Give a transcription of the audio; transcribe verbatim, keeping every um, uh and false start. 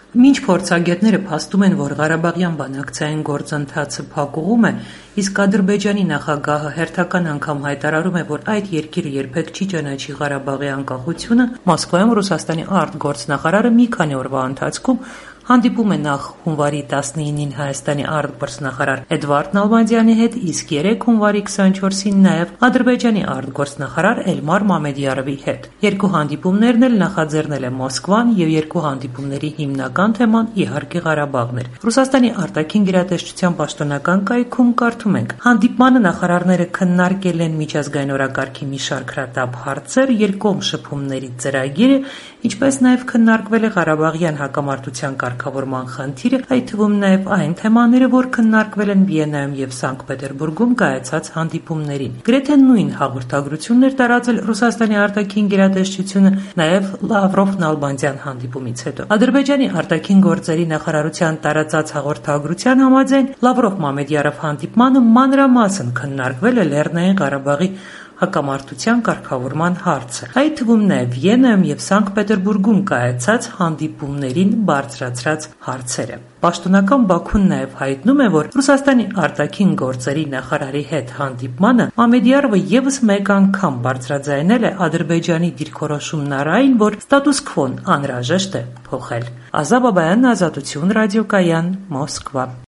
Մինչ փորձագետները փաստում են, որ Ղարաբաղյան բանակցային գործընթացը փակուղում է, իսկ Ադրբեջանի նախագահը հերթական անգամ հայտարարում է, որ այդ երկիրը երբեք չի ճանաչի Ղարաբաղի անկախությունը, Մոսկվայում Ռուսաստանի արտգործնախարարը մի քանի օրվա ընթացքում հանդիպում է նախ հունվարի տասնինին Հայաստանի արտգործնախարար Էդվարդ Նալբանդյանի հետ, իսկ երեկ հունվարի քսաներկուին նաև Ադրբեջանի արտգործնախարար Էլմար Մամեդյարովի հետ։ Երկու հանդիպումներն էլ նախաձեռնել է Մոսկվան եւ երկու հանդիպումների հիմնական թեման իհարկե Ղարաբաղն էր։ Ռուսաստանի արտաքին գերատեսչության պաշտոնական կայքում կարդում ենք. հանդիպմանը նախարարները քննարկել են միջազգային օրակարգի մի շարք հրատապ հարցեր, երկկողմ շփումների ծրագիրը, ինչպես նաև քննարկվել է Ղարաբաղյան հակամարտության կարգավորման խնդիրը, այդ թվում նաև այն թեմաները, որ քննարկվել են Վիեննայում եւ Սանկտ Պետերբուրգում կայացած հանդիպումներին։ Գրեթե նույն հաղորդագրությունն էր տարածել Ռուսաստանի արտաքին գերատեսչությունը նաև Լավրով-Նալբանդյան հանդիպումից հետո։ Ադրբեջանի արտաքին գործերի նախարարության տարածած հաղորդագրության համաձայն Լավրով-Մամեդյարով հանդիպմանը մանրամասն քննարկվել է Լեռնային Ղարաբաղի հակամարտության կարգավորման հարցը, այդ թվում նաև Վիեննայում եւ Սանկտ Պետերբուրգում կայացած հանդիպումներին բարձրացրած հարցերը։ Պաշտոնական Բաքուն նաև հայտնում է, որ Ռուսաստանի արտաքին գործերի նախարարի հետ հանդիպմանը Մամեդյարովը եւս մեկ անգամ բարձրաձայնել է Ադրբեջանի դիրքորոշումն առ այն, որ ստատուս քվոն անհրաժեշտ է փոխել։ Ազա Բաբայան, Ազատություն ռադիոկայան, Մոսկվա։